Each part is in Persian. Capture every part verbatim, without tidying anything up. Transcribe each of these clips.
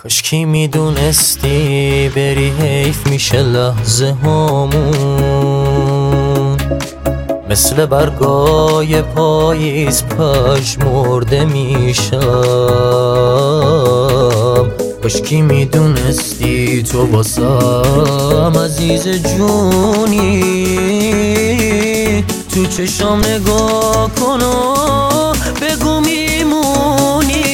کاشکی میدونستی بری حیف میشه لحظه هامون، مثل برگای پاییز پژمرده میشم. کاشکی میدونستی تو واسم عزیز جونی، تو چشام نگاه کن و بگو میمونی.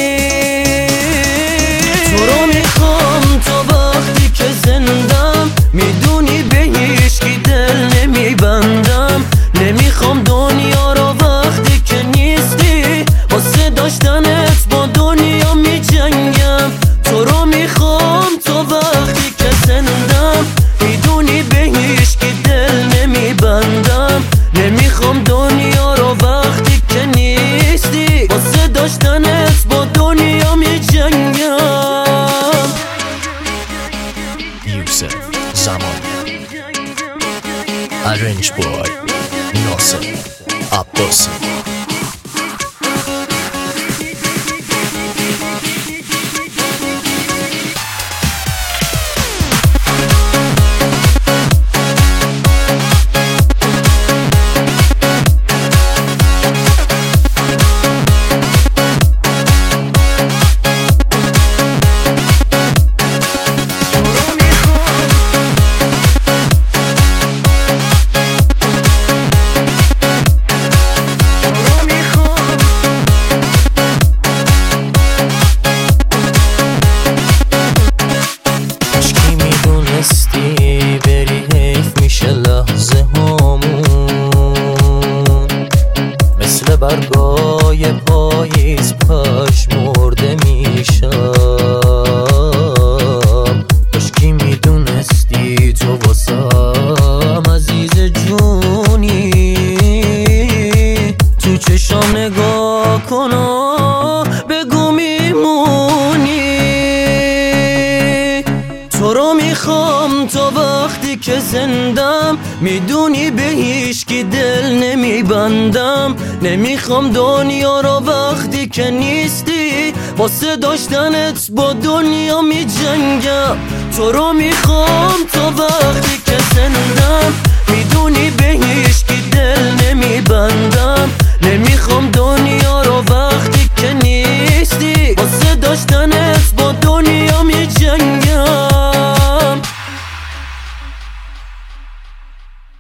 تو رو میخوام تا وقتی که زندم، میدونی به هیچکی دل نمیبندم. نمیخوام دنیا رو وقتی که نیستی، واسه داشتنت با دنیا میجنگم. تو رو میخوام تا وقتی که زندم، میدونی به هیچکی دل نمیبندم. نمیخوام دنیا رو وقتی که نیستی، واسه داشتنت با دنیا میجنگم. یوسف زمان ارنج بوی ناصر عباسی. بری حیف میشه لحظه هامون، مثل برگای پاییز پژمرده میشم. کاشکی میدونستی تو واسم عزیز جونی، تو چشام نگاه کن و بگو میمونی. تو رو میخوام تا وقتی که زندم، میدونی به هیچکی دل نمیبندم. نمیخوام دنیا رو وقتی که نیستی، واسه داشتنت با دنیا میجنگم. تو رو میخوام تا وقتی که زندم، میدونی به هیچکی دل